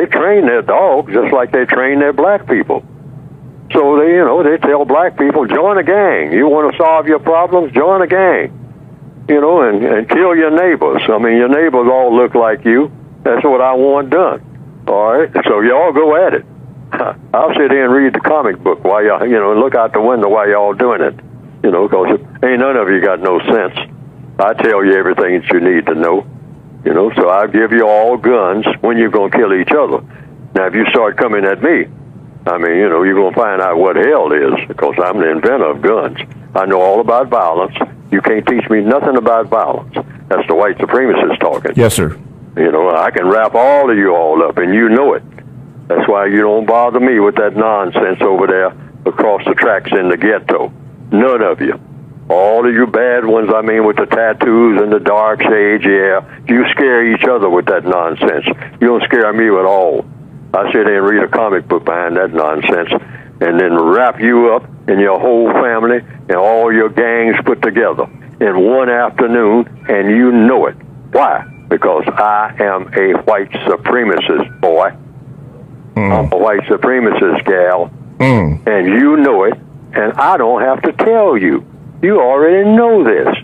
they train their dogs just like they train their black people. So they tell black people, join a gang. You want to solve your problems, join a gang. And kill your neighbors. I mean, your neighbors all look like you. That's what I want done. All right? So y'all go at it. I'll sit here and read the comic book while y'all, and look out the window while y'all doing it. Because ain't none of you got no sense. I tell you everything that you need to know. So I give you all guns when you're going to kill each other. Now, if you start coming at me, I mean, you're going to find out what hell is, because I'm the inventor of guns. I know all about violence. You can't teach me nothing about violence. That's the white supremacist talking. Yes, sir. I can wrap all of you all up, and you know it. That's why you don't bother me with that nonsense over there across the tracks in the ghetto. None of you. All of you bad ones, I mean, with the tattoos and the dark shades, yeah. You scare each other with that nonsense. You don't scare me at all. I sit there and read a comic book behind that nonsense and then wrap you up and your whole family and all your gangs put together in one afternoon, and you know it. Why? Because I am a white supremacist, boy. I'm a white supremacist, gal. And you know it, and I don't have to tell you. You already know this.